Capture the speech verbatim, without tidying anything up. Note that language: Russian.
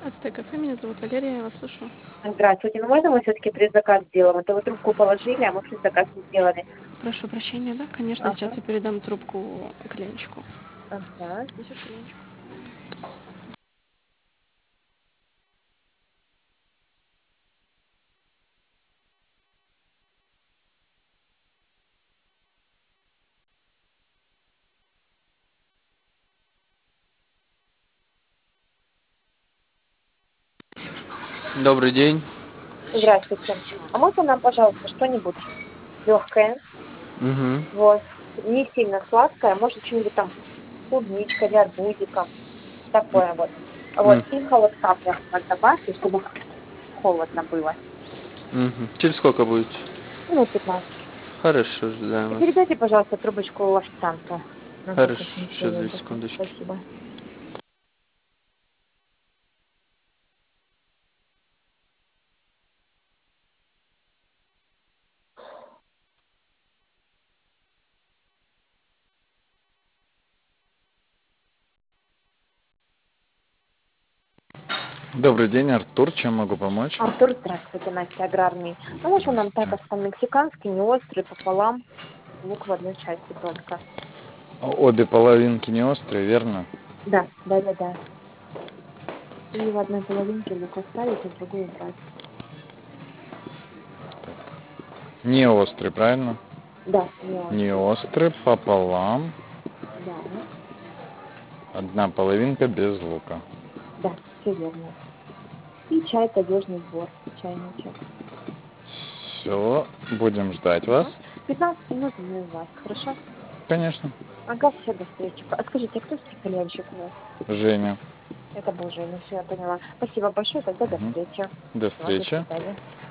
пятнадцатое кафе. Меня зовут Валерия, я вас слушаю. Здравствуйте. Ну, можно мы все-таки предзаказ сделаем? Это вы трубку положили, а мы предзаказ не сделали. Прошу прощения, да? Конечно, сейчас Ага, я передам трубку клиентчику. ага. Несешь клиентчику? Добрый день. Здравствуйте. А можно нам, пожалуйста, что-нибудь легкое, Угу. вот, не сильно сладкое, может, что-нибудь там с клубничкой или арбузиком, такое вот. Вот, и холодца прям вот добавьте, чтобы холодно было. Угу. Через сколько будете? Минут пятнадцать. Хорошо, ждаем И вас. передайте, пожалуйста, трубочку официанту. На Хорошо, завтрашний сейчас две клиентов. секундочки. Спасибо. Добрый день, Артур. Чем могу помочь? Артур, здравствуйте, Настя, аграрный. Ну, можно нам Здравствуйте. такос по-мексикански, не острый, пополам, лук в одной части только. Обе половинки не острые, верно? Да, да, да, да. И в одной половинке лук оставить, а в другой убрать. Не острый, правильно? Да, не Не острый. острый, пополам. Да, Одна половинка без лука. да, все верно. И чай, таежный сбор, чайничек. Все, будем ждать вас. Ага. пятнадцать минут и мы у вас, хорошо? Конечно. Ага, все, до встречи. А скажите, а кто стекольянщик у вас? Женя. Это был Женя, все, я поняла. Спасибо большое, тогда до Мгм. встречи. До Всё, до встречи. свидания.